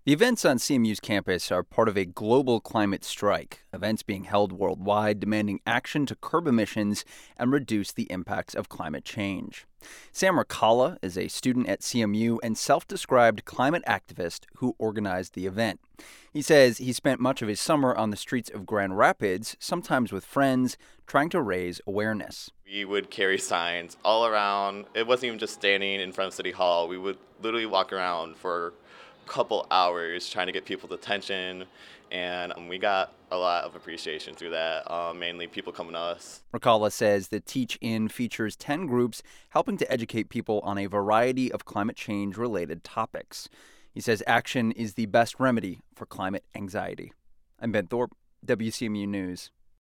The events on CMU's campus are part of a global climate strike, events being held worldwide demanding action to curb emissions and reduce the impacts of climate change. Sam Ricala is a student at CMU and self-described climate activist who organized the event. He says he spent much of his summer on the streets of Grand Rapids, sometimes with friends, trying to raise awareness. We would carry signs all around. It wasn't even just standing in front of City Hall. We would literally walk around for a couple hours trying to get people's attention, and we got a lot of appreciation through that, mainly people coming to us. Ricala says the Teach In features 10 groups helping to educate people on a variety of climate change-related topics. He says action is the best remedy for climate anxiety. I'm Ben Thorpe, WCMU News.